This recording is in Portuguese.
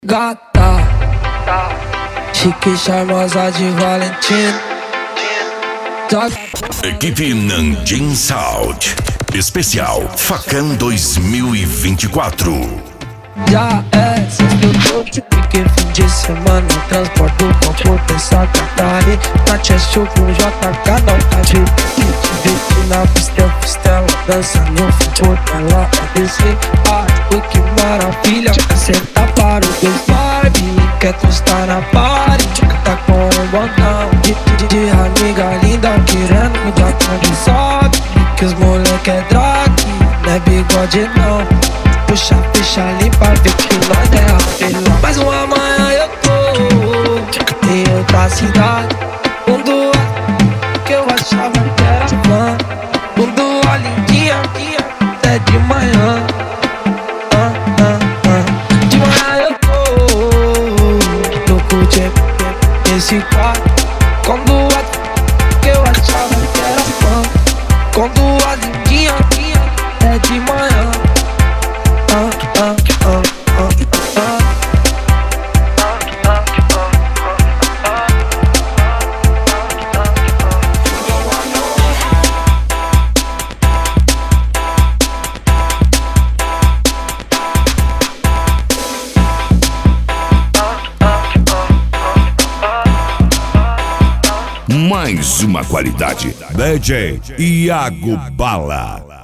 Gata, chique charmosa de Valentino. Equipe Nanjing Sound Especial Facam 2024. Já é sexto, porque fim de semana transporto o copo, pensa Catarina. Tati é show com JK, não tá de vídeo na pistela, dança no futuro, ela é desse. Ai, que maravilha, senta para o dois Barbie, quer tostar na party, tá com um botão de amiga linda, querendo mudar onde sobe, que os moleque é drag, não é bigode não. Puxa, fecha, limpa, vê que nós é apelão. Mais uma manhã eu tô em outra cidade, mundo que eu achava que era fã, mundo a lindinha, até de manhã. De manhã eu tô curtindo esse quarto, quando a que eu achava que era fã, quando a lindinha, é de manhã. Mais uma qualidade. DJ Iago Bala.